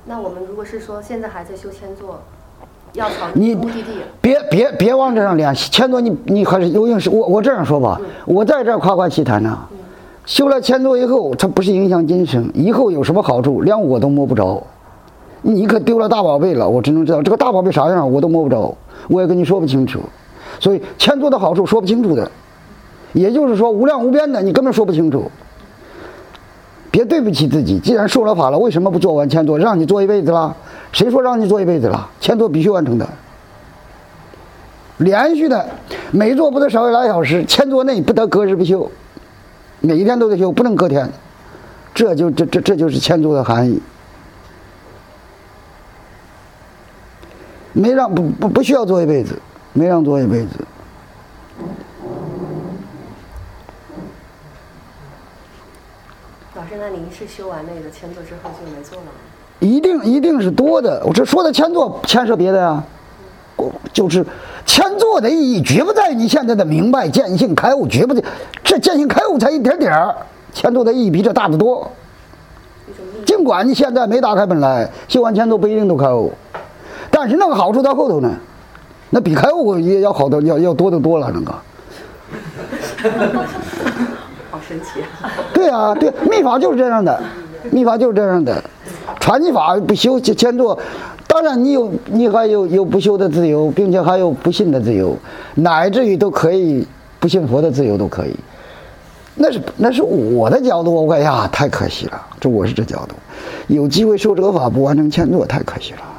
那我们如果是说现在还在修千座，要朝你目的地， 别往这上连。千座你还是有影响。我这样说吧，我在这夸夸其谈呢。修了千座以后，它不是影响今生，以后有什么好处，连我都摸不着。你可丢了大宝贝了，我只能知道这个大宝贝啥样，我都摸不着，我也跟你说不清楚。所以千座的好处说不清楚的，也就是说无量无边的，你根本说不清楚。别对不起自己，既然受了法了，为什么不做完千座？让你做一辈子了？谁说让你做一辈子了？千座必须完成的，连续的，每座不得少于2小时，千座内不得隔日不休，每一天都得修，不能隔天。这就是千座的含义。没让不需要做一辈子，没让做一辈子。 老师，那您是修完那个千座之后就没做了吗？ 一定是多的。我这说的千座牵涉别的呀，就是千座的意义绝不在于你现在的明白见性开悟，绝不在这见性开悟才一点点儿，千座的意义比这大得多。尽管你现在没打开本来，修完千座不一定都开悟，但是那个好处在后头呢，那比开悟也要好的要多得多了那个。 好神奇啊！ 对啊，对，密法就是这样的，密法就是这样的。传记法不修千座，当然你还有不修的自由，并且还有不信的自由，乃至于都可以不信佛的自由都可以。那是我的角度，我哎呀，太可惜了，我是这角度，有机会受这个法不完成千座，太可惜了。